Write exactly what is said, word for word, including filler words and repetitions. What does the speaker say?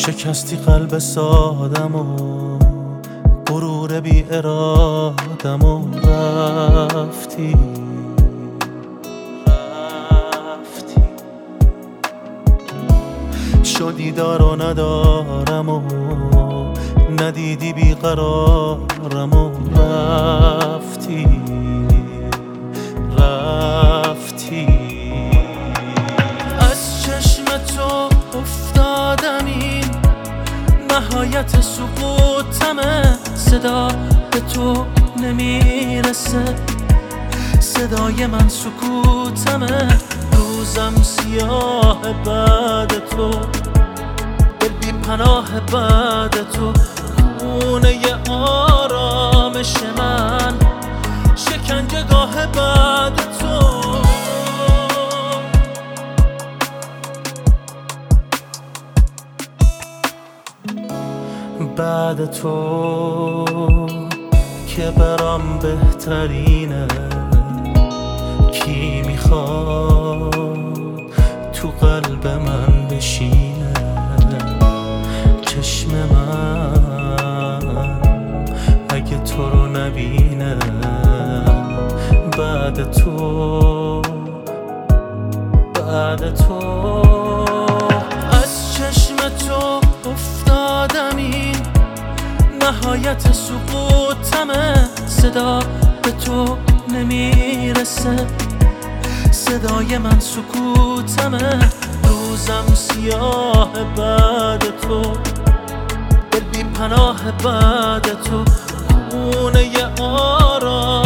شکستی قلب سادم و غرور بی ارادم و رفتی رفتی شدی دار و ندارم و ندیدی بی قرارم و رفتی رفتی از چشم تو افتادم این نهایت سقوطمه صدا به تو نمیرسه صدای من سکوتمه روزم سیاه بعد تو دل بی پناه بعد تو خونه آرامش من شکنجهگاه بعد تو بعد تو که برام بهترینه کی میخواد تو قلب من بشینه چشم من اگه تو رو نبینه بعد تو بعد تو از چشم تو افتادم این نهایت سقوطمه صدا به تو نمیرسه صدای من سکوتمه روزم سیاه بعد تو دل بی پناه بعد تو خونه آرام